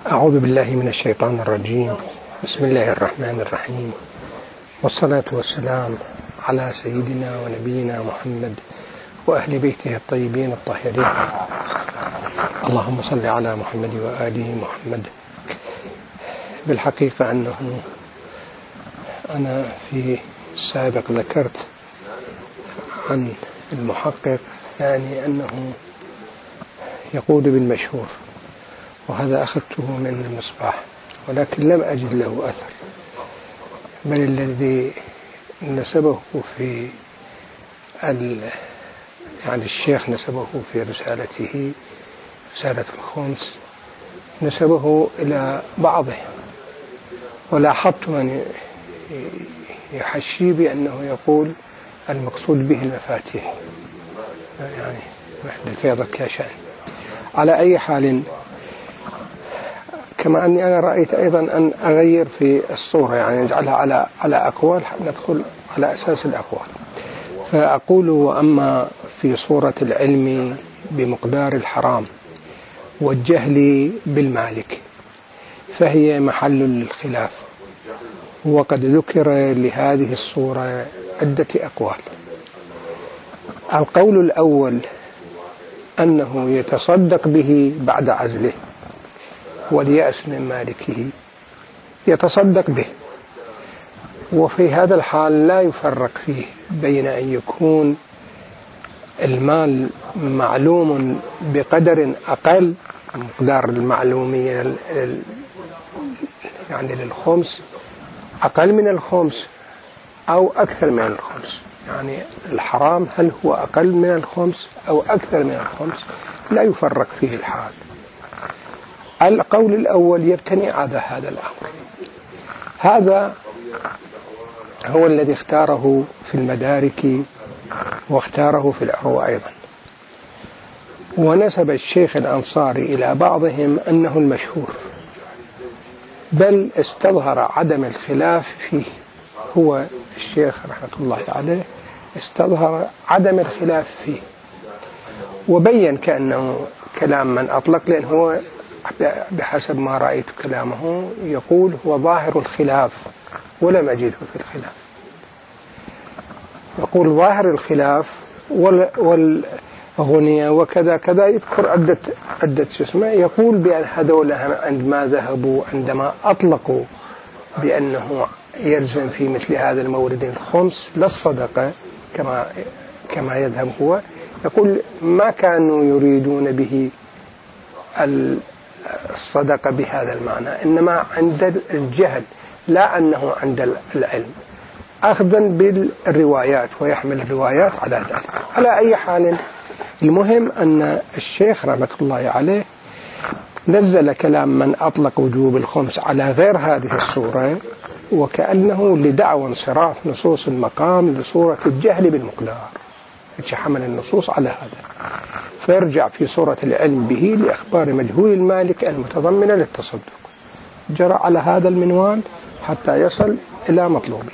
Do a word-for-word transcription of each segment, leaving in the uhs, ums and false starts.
أعوذ بالله من الشيطان الرجيم. بسم الله الرحمن الرحيم، والصلاة والسلام على سيدنا ونبينا محمد وأهل بيته الطيبين الطاهرين. اللهم صل على محمد وآله محمد. بالحقيقة أنه أنا في السابق ذكرت عن المحقق الثاني أنه يقول بالمشهور، وهذا أخذته من المصباح، ولكن لم أجد له أثر، بل الذي نسبه في ال... يعني الشيخ نسبه في رسالته رسالة الخمس نسبه إلى بعضه، ولاحظت من يحشي بأنه يقول المقصود به المفاتيح، يعني وحدة الفيض الكاشان. على أي حال، كما أني أنا رأيت أيضا أن أغير في الصورة، يعني نجعلها على على أقوال، ندخل على أساس الأقوال. فأقول: وأما في صورة العلم بمقدار الحرام والجهل بالمالك فهي محل للخلاف، وقد ذكر لهذه الصورة عدة أقوال. القول الأول أنه يتصدق به بعد عزله واليأس من مالكه، يتصدق به، وفي هذا الحال لا يفرق فيه بين أن يكون المال معلوم بقدر أقل، مقدار المعلومية يعني للخمس أقل من الخمس أو أكثر من الخمس، يعني الحرام هل هو أقل من الخمس أو أكثر من الخمس، لا يفرق فيه الحال. القول الأول يبتني على هذا الأمر، هذا هو الذي اختاره في المدارك واختاره في العروة أيضا، ونسب الشيخ الأنصاري إلى بعضهم أنه المشهور، بل استظهر عدم الخلاف فيه. هو الشيخ رحمة الله عليه استظهر عدم الخلاف فيه، وبين كأنه كلام من أطلق، لأن هو بحسب ما رأيت كلامه يقول هو ظاهر الخلاف ولم أجده في الخلاف. يقول ظاهر الخلاف والغنية وكذا كذا، يذكر عدة عدة اسماء، يقول بأن هذول عندما ذهبوا عندما أطلقوا بأنه يلزم في مثل هذا المورد الخمس لا الصدقة كما كما يذهب هو، يقول ما كانوا يريدون به الصدقة بهذا المعنى، إنما عند الجهل، لا أنه عند العلم، أخذا بالروايات ويحمل الروايات على ذلك. على أي حال، المهم أن الشيخ رحمة الله عليه نزل كلام من أطلق وجوب الخمس على غير هذه الصورة، وكأنه لدعوى انصراف نصوص المقام لصورة الجهل بالمقدار، حمل النصوص على هذا، فيرجع في صورة العلم به لإخبار مجهول المالك المتضمنة للتصدق، جرى على هذا المنوال حتى يصل إلى مطلوبه.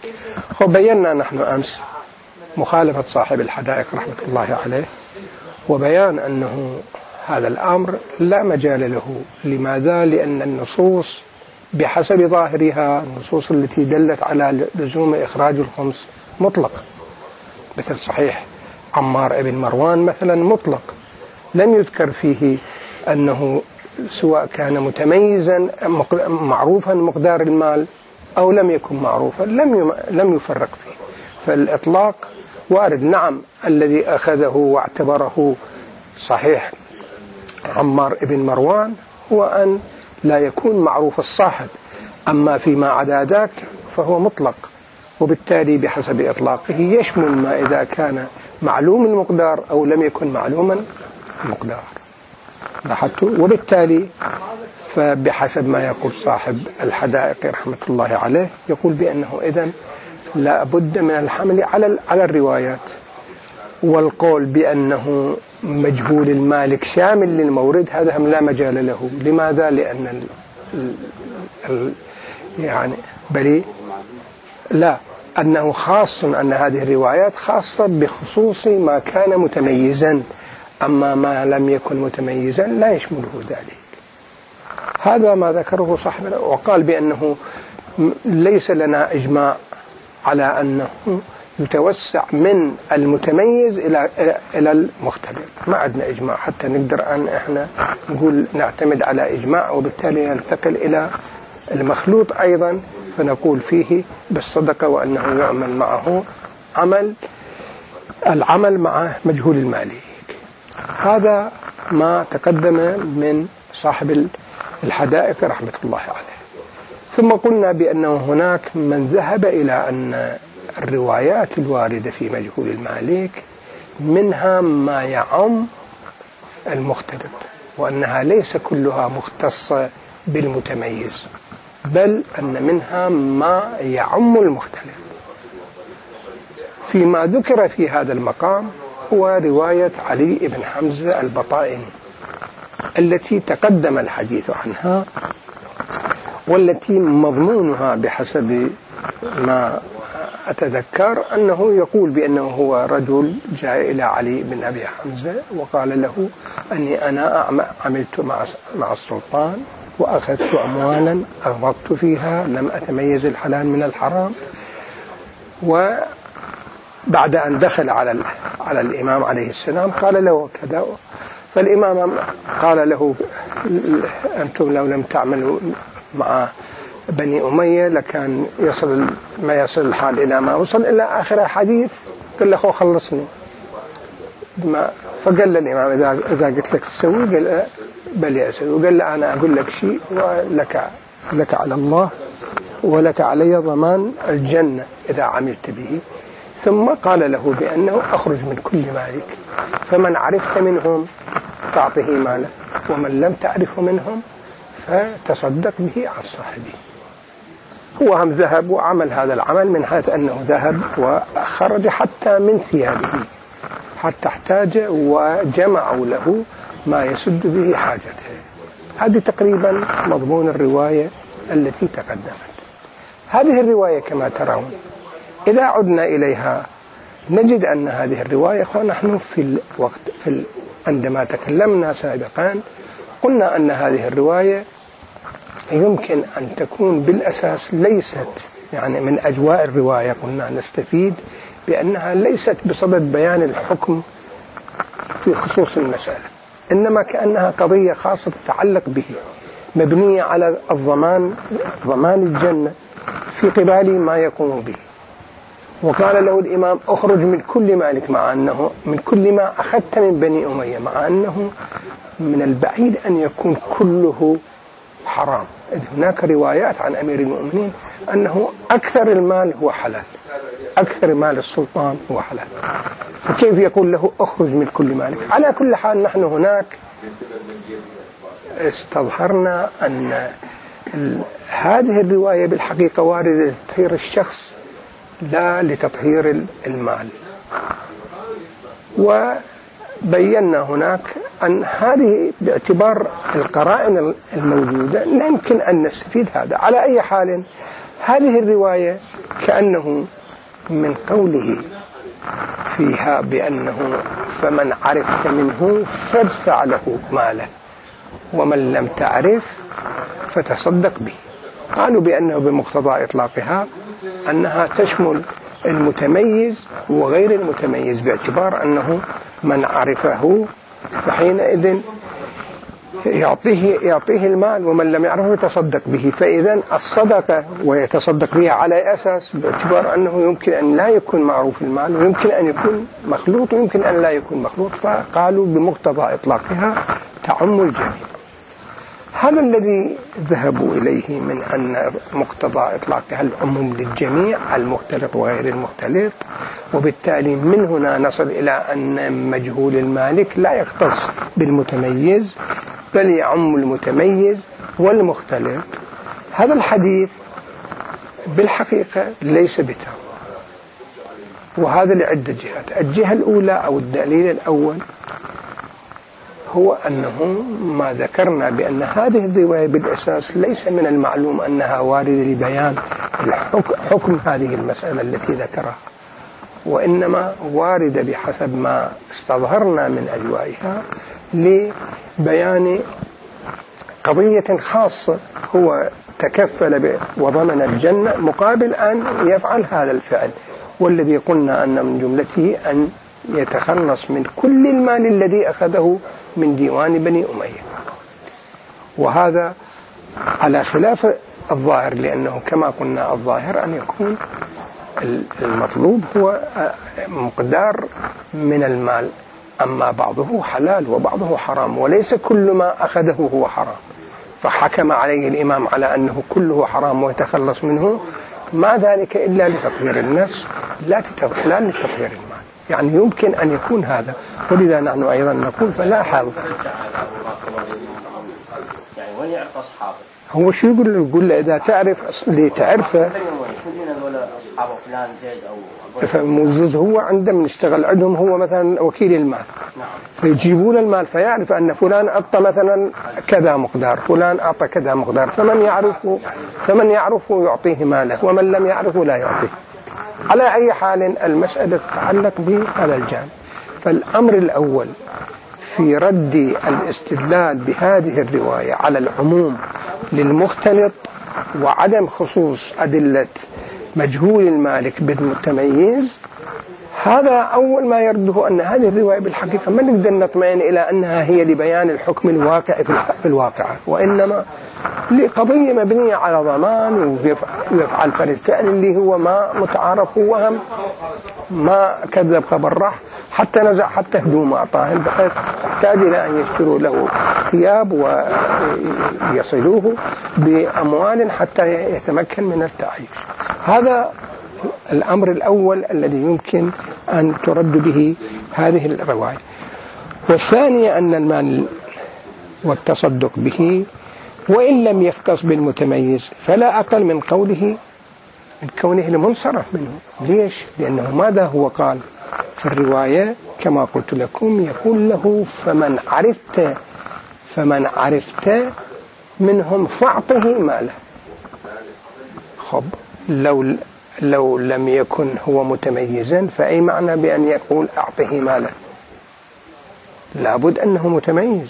وبينا نحن أمس مخالفة صاحب الحدائق رحمة الله عليه، وبيان أنه هذا الأمر لا مجال له. لماذا؟ لأن النصوص بحسب ظاهرها، النصوص التي دلت على لزوم إخراج الخمس مطلق، مثل صحيح عمار ابن مروان مثلا مطلق، لم يذكر فيه أنه سواء كان متميزا معروفا مقدار المال أو لم يكن معروفا، لم لم يفرق فيه. فالإطلاق وارد. نعم، الذي أخذه واعتبره صحيح عمار ابن مروان هو أن لا يكون معروف الصاحب، أما فيما عدا ذاك فهو مطلق، وبالتالي بحسب إطلاقه يشمل ما إذا كان معلوم المقدار أو لم يكن معلوما المقدار. لاحظتوا؟ وبالتالي فبحسب ما يقول صاحب الحدائق رحمة الله عليه، يقول بأنه إذن لا بد من الحمل على على الروايات، والقول بأنه مجهول المالك شامل للمورد هذا هم لا مجال له. لماذا؟ لأن ال ال ال يعني بلي لا أنه خاص، أن هذه الروايات خاصة بخصوص ما كان متميزا، أما ما لم يكن متميزا لا يشمله ذلك. هذا ما ذكره صاحب، وقال بأنه ليس لنا إجماع على أنه يتوسع من المتميز إلى إلى المختلف. ما عندنا إجماع حتى نقدر أن إحنا نقول نعتمد على إجماع، وبالتالي ننتقل إلى المخلوط أيضا فنقول فيه بالصدقة وأنه يعمل معه عمل العمل مع مجهول المالك. هذا ما تقدم من صاحب الحدائق رحمة الله عليه. ثم قلنا بأنه هناك من ذهب إلى أن الروايات الواردة في مجهول المالك منها ما يعم المختلط، وأنها ليس كلها مختصة بالمتميز، بل أن منها ما يعم المختلط. فيما ذكر في هذا المقام هو رواية علي بن حمزة البطائني التي تقدم الحديث عنها، والتي مضمونها بحسب ما أتذكر أنه يقول بأنه هو رجل جاء إلى علي بن أبي حمزة وقال له أني أنا عملت مع مع السلطان وأخذت أموالا أغمضت فيها، لم أتميز الحلال من الحرام. وبعد أن دخل على على الإمام عليه السلام قال له كذا، فالإمام قال له أنتم لو لم تعملوا مع بني أمية لكان يصل ما يصل الحال إلى ما وصل إلى آخر الحديث. قال له خلصني. فقال للإمام إذا إذا قلت لك تسوي قال بل يسوي، وقال له أنا أقول لك شيء ولك لك على الله ولك علي ضمان الجنة إذا عملت به. ثم قال له بأنه أخرج من كل مالك، فمن عرفت منهم فأعطه ماله، ومن لم تعرفه منهم فتصدق به عن صاحبه. هو هم ذهب وعمل هذا العمل من حيث أنه ذهب وخرج حتى من ثيابه حتى احتاج وجمعوا له ما يسد به حاجته. هذه تقريبا مضمون الرواية التي تقدمت. هذه الرواية كما ترون إذا عدنا إليها نجد أن هذه الرواية، ونحن في الوقت في ال... عندما تكلمنا سابقا قلنا أن هذه الرواية يمكن أن تكون بالأساس ليست يعني من أجواء الرواية. قلنا نستفيد بأنها ليست بصدد بيان الحكم في خصوص المسألة، إنما كأنها قضية خاصة تتعلق به، مبنية على الضمان ضمان الجنة في قبال ما يقوم به. وقال له الإمام أخرج من كل مالك، مع أنه من كل ما أخذت من بني أمية، مع أنه من البعيد أن يكون كله حرام. هناك روايات عن أمير المؤمنين أنه أكثر المال هو حلال، أكثر مال السلطان هو حلال، وكيف يقول له أخرج من كل مالك؟ على كل حال نحن هناك استظهرنا أن هذه الرواية بالحقيقة واردة لتطهير الشخص لا لتطهير المال. وبينا هناك أن هذه باعتبار القرائن الموجودة لا يمكن أن نستفيد هذا. على أي حال هذه الرواية كأنه من قوله فيها بأنه فمن عرفت منه فادفع له ماله، ومن لم تعرف فتصدق به. قالوا بأنه بمقتضى إطلاقها أنها تشمل المتميز وغير المتميز، باعتبار أنه من عرفه فحينئذ يعطيه, يعطيه المال، ومن لم يعرفه يتصدق به. فإذا الصدقة ويتصدق بها على أساس باعتبار أنه يمكن أن لا يكون معروف المال، ويمكن أن يكون مخلوط، ويمكن أن لا يكون مخلوط. فقالوا بمقتضى إطلاقها تعم الجميع. هذا الذي ذهبوا إليه من أن مقتضى إطلاقها العموم للجميع المختلط وغير المختلط، وبالتالي من هنا نصل إلى أن مجهول المالك لا يختص بالمتميز بل يعم المتميز والمختلط. هذا الحديث بالحقيقة ليس بتام، وهذا لعدة جهات. الجهة الأولى أو الدليل الأول هو أنه ما ذكرنا بأن هذه الرواية بالأساس ليس من المعلوم أنها واردة لبيان حكم هذه المسألة التي ذكرها، وإنما واردة بحسب ما استظهرنا من أجوائها لبيان قضية خاصة هو تكفل وضمن الجنة مقابل أن يفعل هذا الفعل، والذي قلنا أن من جملته أن يتخلص من كل المال الذي أخذه من ديوان بني أمية. وهذا على خلاف الظاهر، لأنه كما قلنا الظاهر أن يكون المطلوب هو مقدار من المال، أما بعضه حلال وبعضه حرام، وليس كل ما أخذه هو حرام. فحكم عليه الإمام على أنه كله حرام ويتخلص منه، ما ذلك إلا لتطهير النفس لا لا لتطهير المال. يعني يمكن أن يكون هذا، ولذا نحن أيضا نقول فلا حظ. يعني وين يعرف أصحابه؟ هو شو يقول؟ يقول له إذا تعرف اللي تعرفه أصحابه فلان زيد أو فموجود هو عنده من اشتغل عندهم، هو مثلا وكيل المال، فيجيبون المال فيعرف أن فلان أعطى مثلا كذا مقدار، فلان أعطى كذا مقدار، فمن يعرفه فمن يعرفه يعطيه ماله، ومن لم يعرفه لا يعطيه. على أي حال المسألة تتعلق بهذا الجانب. فالأمر الأول في رد الاستدلال بهذه الرواية على العموم للمختلط وعدم خصوص أدلة مجهول المالك بالمتميز، هذا أول ما يرده أن هذه الرواية بالحقيقة ما نقدر نطمئن إلى أنها هي لبيان الحكم الواقع في الواقع، وإنما لقضية مبنية على ضمان ويفعل فرد فعل اللي هو ما متعارف وهم، ما كذب خبر راح حتى نزع حتى هدوم أعطاهم، بحيث يحتاج إلى أن يشتروا له ثياب ويصلوه بأموال حتى يتمكن من التعيش. هذا الأمر الأول الذي يمكن أن ترد به هذه الرواية. والثانية أن المال والتصدق به وإن لم يختص بالمتميز فلا أقل من قوله من كونه المنصرف منه. ليش؟ لأنه ماذا هو قال في الرواية كما قلت لكم؟ يقول له فمن عرفت فمن عرفت منهم فاعطه ماله. خب لو لو لم يكن هو متميزا فأي معنى بأن يقول أعطه ماله؟ لابد أنه متميز.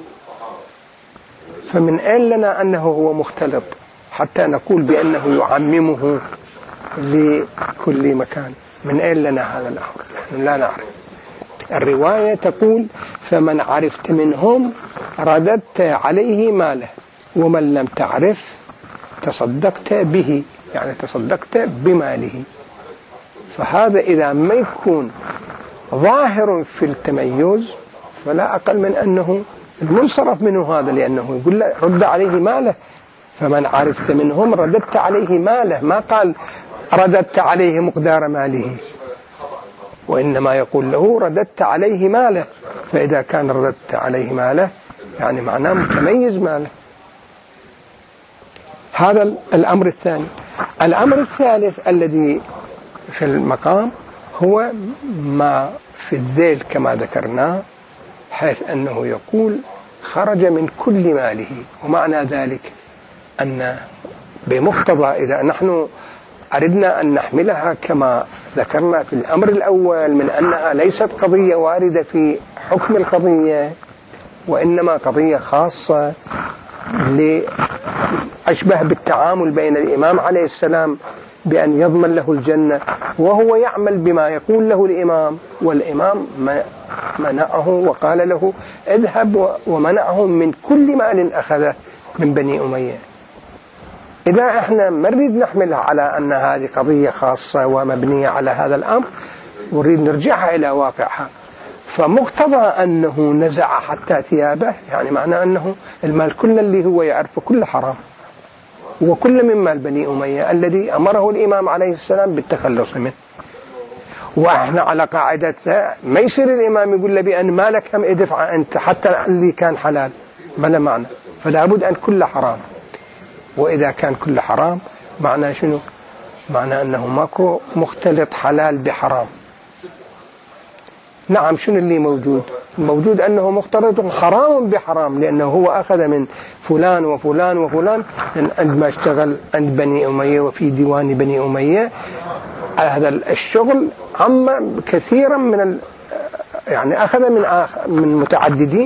فمن أين لنا أنه هو مختلط حتى نقول بأنه يعممه لكل مكان؟ من أين لنا هذا الأمر؟ نحن لا نعرف. الرواية تقول فمن عرفت منهم رددت عليه ماله، ومن لم تعرف تصدقت به، يعني تصدقت بماله. فهذا إذا ما يكون ظاهر في التميز فلا أقل من أنه المنصرف منه هذا، لأنه يقول له رد عليه ماله. فمن عرفت منهم رددت عليه ماله، ما قال رددت عليه مقدار ماله، وإنما يقول له رددت عليه ماله. فإذا كان رددت عليه ماله يعني معناه متميز ماله. هذا الأمر الثاني. الأمر الثالث الذي في المقام هو ما في الذيل كما ذكرناه، حيث أنه يقول خرج من كل ماله. ومعنى ذلك أن بمقتضى إذا نحن أردنا أن نحملها كما ذكرنا في الأمر الأول من أنها ليست قضية واردة في حكم القضية، وإنما قضية خاصة أشبه بالتعامل بين الإمام عليه السلام بأن يضمن له الجنة وهو يعمل بما يقول له الإمام، والإمام منعه وقال له اذهب، ومنعه من كل مال أخذه من بني أمية. إذا احنا ما نريد نحملها على أن هذه قضية خاصة ومبنية على هذا الأمر ونريد نرجعها إلى واقعها، فمقتضى أنه نزع حتى ثيابه يعني معنى أنه المال كل اللي هو يعرفه كله حرام، وكل من مال بني أمية الذي أمره الإمام عليه السلام بالتخلص منه. وإحنا على قاعدتنا ما يصير الإمام يقول له بأن مالك هم ادفع أنت حتى اللي كان حلال، ما له معنى. فلا بد أن كله حرام. وإذا كان كله حرام معنى شنو؟ معنى أنه ماكو مختلط حلال بحرام. نعم، شنو اللي موجود؟ موجود أنه مختلط حرام بحرام، لأنه هو أخذ من فلان وفلان وفلان عندما اشتغل عند بني أمية وفي ديوان بني أمية. هذا الشغل عم كثيرا من ال... يعني أخذ من آخر من متعددين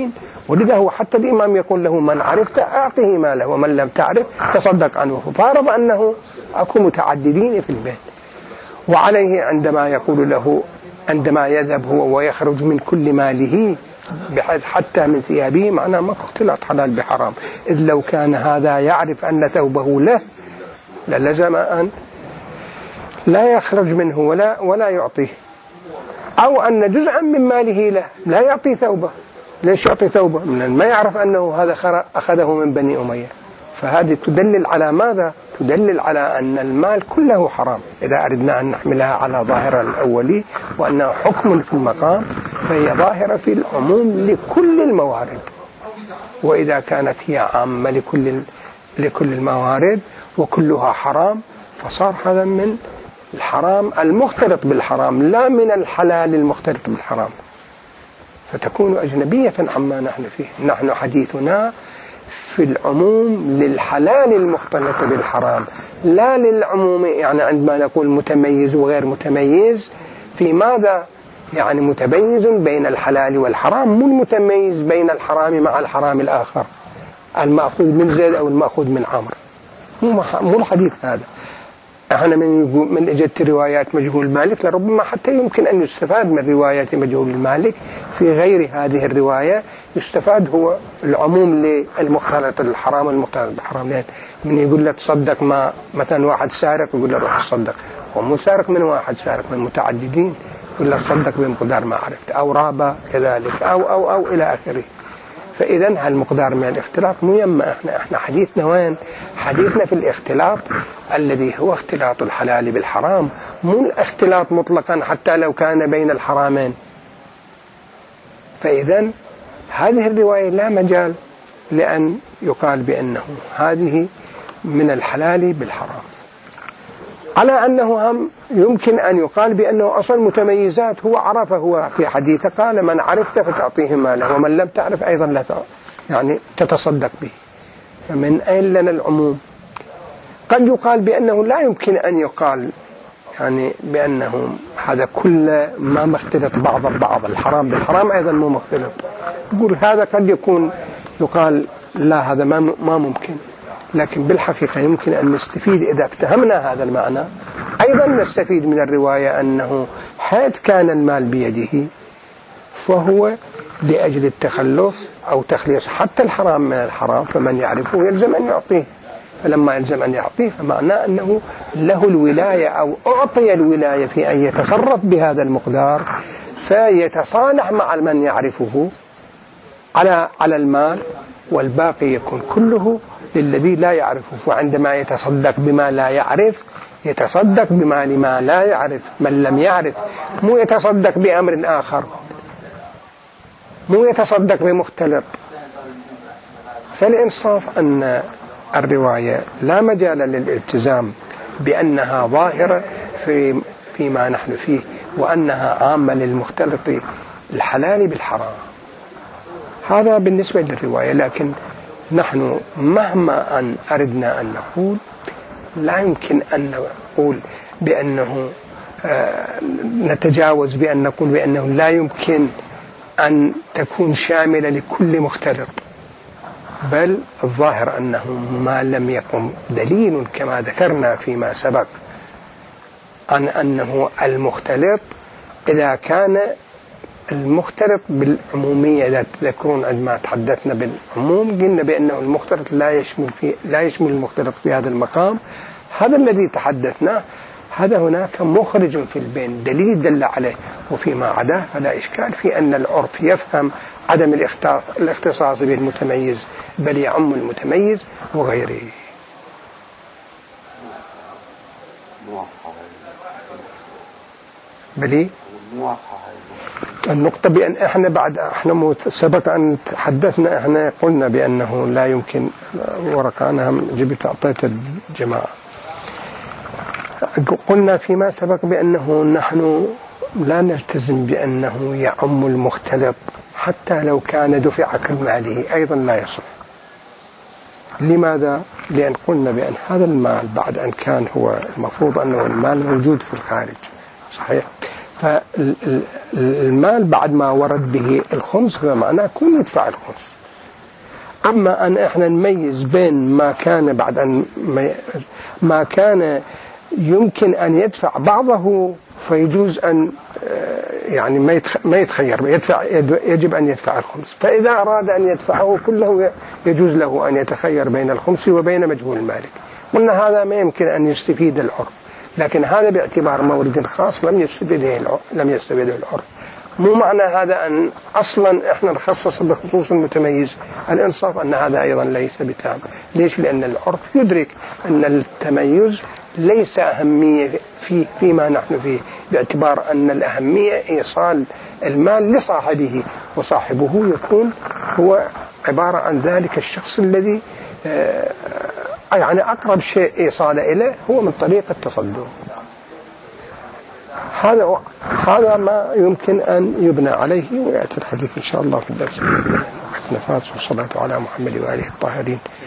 ولذا هو حتى الإمام يقول له من عرفت أعطه ماله ومن لم تعرف تصدق عنه. فارض أنه أكو متعددين في البيت. وعليه عندما يقول له عندما يذهب هو ويخرج من كل ماله بحيث حتى من ثيابه، معناه ما اختلط حلال بحرام، إذ لو كان هذا يعرف أن ثوبه له للزم أن لا يخرج منه ولا ولا يعطيه، أو أن جزءا من ماله له لا يعطي ثوبه. ليش يعطي ثوبه؟ من ما يعرف أنه هذا أخذه من بني أمية. فهذه تدلل على ماذا؟ تدلل على أن المال كله حرام إذا أردنا أن نحملها على ظاهرة الأولي، وأنه حكم في المقام فهي ظاهرة في العموم لكل الموارد. وإذا كانت هي عامة لكل لكل الموارد وكلها حرام فصار هذا من الحرام المختلط بالحرام لا من الحلال المختلط بالحرام، فتكون أجنبية عما نحن فيه. نحن حديثنا في العموم للحلال المختلط بالحرام لا للعموم. يعني عندما نقول متميز وغير متميز في ماذا؟ يعني متميز بين الحلال والحرام، مو المتميز بين الحرام مع الحرام الآخر المأخوذ من زيد أو المأخوذ من عمرو، مو الحديث هذا. احنا من من اجت روايات مجهول المالك لربما حتى يمكن ان يستفاد من روايات مجهول المالك في غير هذه الروايه، يستفاد هو العموم للمختلط الحرام والمختلط بالحرام. لان من يقول له تصدق ما مثلا واحد سارق يقول له روح تصدق، ومو سارق من واحد، سارق من متعددين، يقول له تصدق بمقدار ما عرفت، او رابع كذلك، او او او الى اخره. فإذا هالمقدار من الاختلاط مو يما احنا احنا حديثنا وين؟ حديثنا في الاختلاط الذي هو اختلاط الحلال بالحرام، مو الاختلاط مطلقا حتى لو كان بين الحرامين. فإذا هذه الرواية لا مجال لأن يقال بأنه هذه من الحلال بالحرام، على أنه هم يمكن أن يقال بأنه أصل متميزات هو عرفه هو في حديثه، قال من عرفت فتعطيه ماله ومن لم تعرف أيضا لا يعني تتصدق به. فمن أين لنا العموم؟ قد يقال بأنه لا يمكن أن يقال يعني بأنه هذا كل ما مختلط بعض البعض، الحرام بالحرام أيضا مو مختلط. يقول هذا قد يكون يقال لا هذا ما ما ممكن، لكن بالحقيقة يمكن أن نستفيد إذا افتهمنا هذا المعنى. أيضا نستفيد من الرواية أنه حيث كان المال بيده فهو لأجل التخلص أو تخليص حتى الحرام من الحرام، فمن يعرفه يلزم أن يعطيه. فلما يلزم أن يعطيه فمعناه أنه له الولاية أو أعطي الولاية في أن يتصرف بهذا المقدار، فيتصالح مع من يعرفه على على المال، والباقي يكون كله للذي لا يعرفه. وعندما يتصدق بما لا يعرف يتصدق بما لما لا يعرف من لم يعرف، مو يتصدق بأمر آخر، مو يتصدق بمختلط. فالإنصاف أن الرواية لا مجال للالتزام بأنها ظاهرة في فيما نحن فيه، وأنها عامة للمختلط الحلال بالحرام. هذا بالنسبة للرواية. لكن نحن مهما أن أردنا أن نقول لا يمكن أن نقول بأنه آه نتجاوز بأن نقول بأنه لا يمكن أن تكون شاملة لكل مختلط، بل الظاهر أنه ما لم يقم دليل كما ذكرنا فيما سبق عن أنه المختلط إذا كان المختلط بالعمومية. إذا تذكرون عندما تحدثنا بالعموم قلنا بأنه المختلط لا يشمل في لا يشمل المختلط في هذا المقام. هذا الذي تحدثناه هذا هناك مخرج في البين دليل دل عليه، وفيما عداه فلا إشكال في أن العرف يفهم عدم الاختصاص بالمتميز بل يعم المتميز وغيره. بلي النقطة بأن احنا بعد احنا سبق أن تحدثنا احنا قلنا بأنه لا يمكن ورقة، أنا جبت أعطيت الجماعة، قلنا فيما سبق بأنه نحن لا نلتزم بأنه يعم المختلط حتى لو كان دفع كماله أيضا لا يصح. لماذا؟ لأن قلنا بأن هذا المال بعد أن كان هو المفروض أنه المال موجود في الخارج صحيح، فالمال بعد ما ورد به الخمس فمعناه كون يدفع الخمس. أما أن إحنا نميز بين ما كان بعد أن ما كان يمكن أن يدفع بعضه فيجوز أن يعني ما يتخير يدفع، يجب أن يدفع الخمس. فإذا أراد أن يدفعه كله يجوز له أن يتخير بين الخمس وبين مجهول المالك. قلنا هذا ما يمكن أن يستفيد العرف، لكن هذا باعتبار مورد خاص لم يستفيده لم يستفيده العرف. مو معنى هذا أن أصلا إحنا نخصص بخصوص المتميز. الإنصاف أن هذا أيضا ليس بتام. ليش؟ لأن العرف يدرك أن التميز ليس أهمية فيه فيما نحن فيه، باعتبار أن الأهمية إيصال المال لصاحبه، وصاحبه يكون هو عبارة عن ذلك الشخص الذي يعني أقرب شيء إيصال إليه هو من طريق التصدق. هذا هذا ما يمكن أن يبنى عليه، ويأتي الحديث إن شاء الله في الدرس. وقتنا فات، والصلاة على محمد وآله الطاهرين.